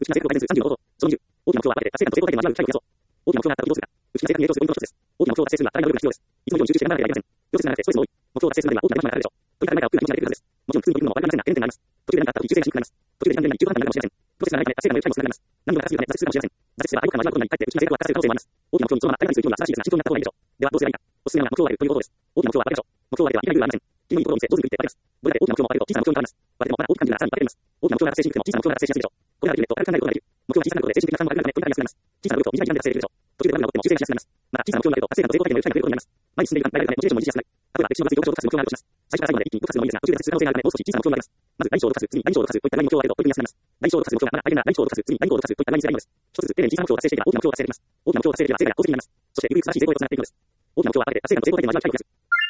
内気な成功回転数30のこと。その20。大きな目標はあわせて達成感と成功体験の交わる回を大きな目標があった時どうするか。内気な成果に影響するポイントの一つです。大きな目標を達成するにはさらなる努力が必要です。いつも以上に集中して頑張らなければいけません。プロセスが長くてストレスも多い。目標を達成するまでには大きな手間がかかるでしょう。という考えが奥が気持ちが出てくるはずです。もちろん普通に取り組むのも悪くありませんが、懸念点があります。途中で何かあった時、集中性が低くなります。途中で完全に中途半端になるかもしれません。プロセスが長いため達成感の良い回も少なくなります。何度も重ね挫折するかもしれません。挫折すれば相手感の味わうことになり、かえって内気な成果が達成する可能性もあります。大きな目標にそのまま当たり前にするよりは正しいですが、慎重になった方がいいでしょう。ではどうすればいいか。おすすめは目標を上げるということです。大きな目標は分けましょう。目標を上げてはいきなりはありません。君のいいところを見せ、上手にいって分けます。どれだけ大きな目標も分けると小さな目標に変わります。割れてもまだ大きく感じるならさらに分けます。大きな目標が達成しにくくても小さな目標が達成しやすいでしょう。これらできると軽く考えることができる。目標が小さなことで精神的な負担も軽くなるためポイントが安くなります。小さな努力を短い時間で達成できるでしょう。途中でバグが起こっても修正しやすくなります。また小さな目標になると達成感と成功体験の良い負担が増えることになります。前に進んでいる段階がモチベーションも維持しやすくなる。例えば歴史のがついて6勝を勝つ目標があるとします。最初から最後まで一気に動かすのもいいですが、途中で挫折する可能性があるためもう少し小さな目標があります。まず第一章を動かす、次に第二章を動かすといった第二目標を上げると取り組みやすくなります。第一章を動かす目標がまだ相手なら第一章を動かす、次に第二章を動かすといったラインにすればいいのです。一つずつ丁寧に小さな目標を達成していけば大きな目標を達成できます。大きな目標を達成できれば成果が後続になります。そしてゆくゆく正しい成功へとつながっていくのです。大きな目標はあわせて達成感と成功体験の味わいを近くです。